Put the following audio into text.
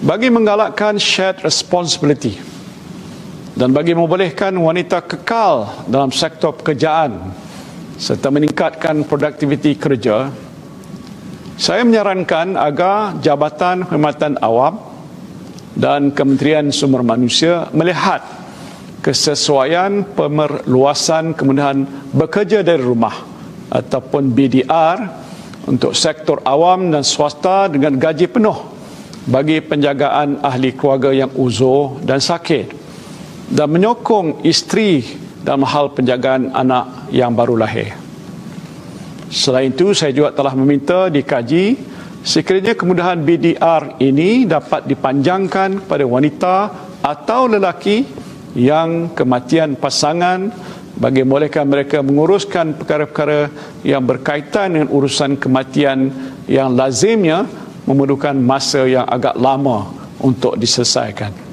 Bagi menggalakkan shared responsibility dan bagi membolehkan wanita kekal dalam sektor pekerjaan serta meningkatkan produktiviti kerja, saya menyarankan agar Jabatan Perkhidmatan Awam dan Kementerian Sumber Manusia melihat kesesuaian pemerluasan kemudahan bekerja dari rumah ataupun BDR untuk sektor awam dan swasta dengan gaji penuh bagi penjagaan ahli keluarga yang uzur dan sakit, dan menyokong isteri dalam hal penjagaan anak yang baru lahir. Selain itu, saya juga telah meminta dikaji sekiranya kemudahan BDR ini dapat dipanjangkan kepada wanita atau lelaki yang kematian pasangan bagi membolehkan mereka menguruskan perkara-perkara yang berkaitan dengan urusan kematian yang lazimnya memerlukan masa yang agak lama untuk diselesaikan.